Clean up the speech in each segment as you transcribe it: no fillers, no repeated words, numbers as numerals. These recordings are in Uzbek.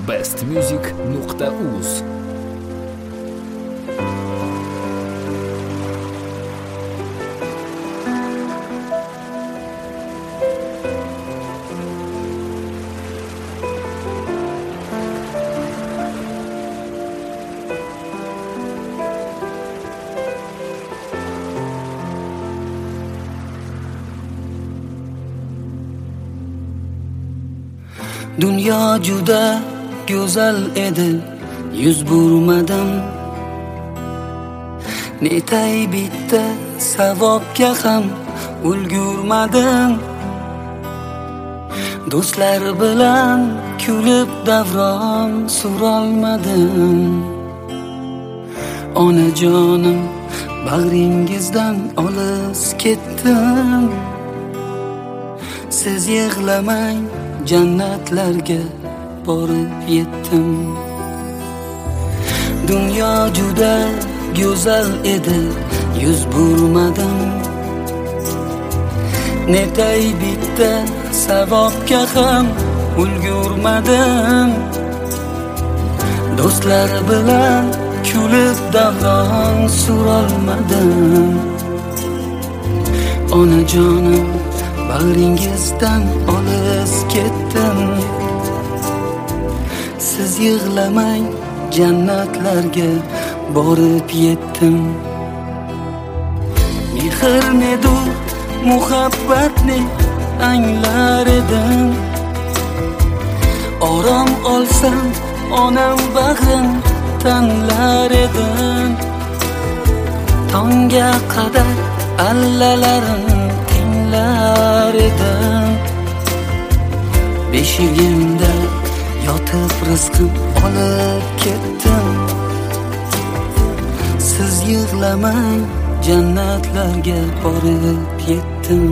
bestmusic.uz. Dunyo juda go'zal edi, yuz burmadim. Netay bitta savobga ham ulgurmadim. Do'stlar bilan kulib davron surolmadim. Onajonim, bag'ringizdan olis ketdim. Siz yig'lamang, jannatlarga borib yetdim. Dunyo juda go'zal edi, yuz burmadim. Netay bitta savobga ham ulgurmadim. Do'stlar bilan kulib davron surolmadim. Onajonim, bag'ringizdan olis ketdim. Siz yig'lamang, jannatlarga borib yetdim. Mehr du muhabbatni anglar edim. Orom olsam onam bag'rin tanlar edim. Tongga qadar allalarim tinglar edim. Beshigimda yotib rizqim olib ketdim. Siz yig'lamang, jannatlarga borib yetdim.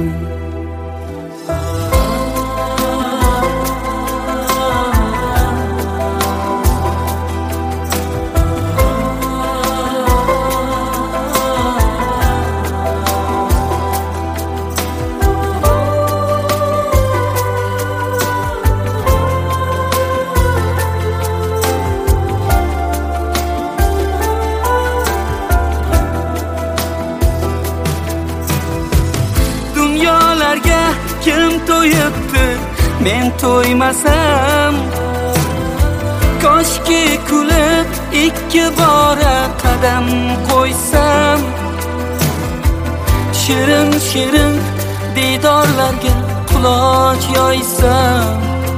Kim to'yibdi, men to'ymasam. Koshki kulib ikki bora qadam qo'ysam. Shirin shirin didorlarga quloq yoysam.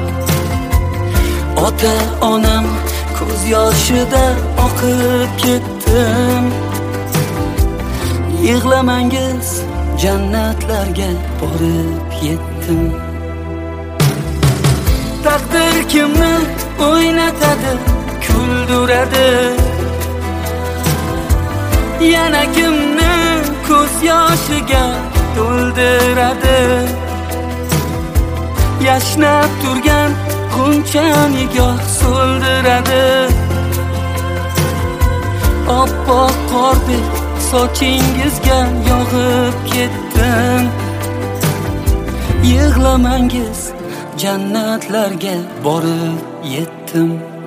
Ota onam ko'z yoshida oqib ketdim. Yig'lamangiz, jannatlarga borib yetdim. Taqdir kimni o'ynatadi, kuldiradi. Yana kimni ko'z yoshiga to'ldiradi. Yashnab turgan g'uncha nigoh so'ldiradi. Oppoq qordek sochingizga yog'ib ketdim. Yig'lamangiz, jannatlarga borib yetdim.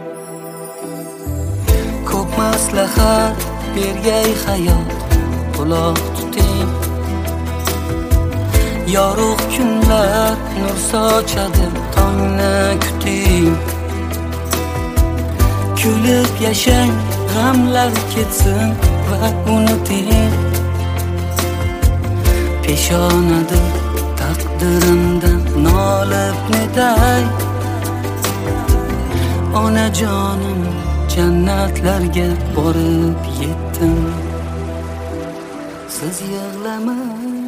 Ko'p maslahat bergay hayot, quloq tuting. Yorug' kunlar nur sochadi, tongni kuting. Kulib yashang, g'amlar ketsin va unuting. Peshonadir taqdirimdan nolib netay. Onajonim, jannatlarga borib yetdim. Siz yig'lamang,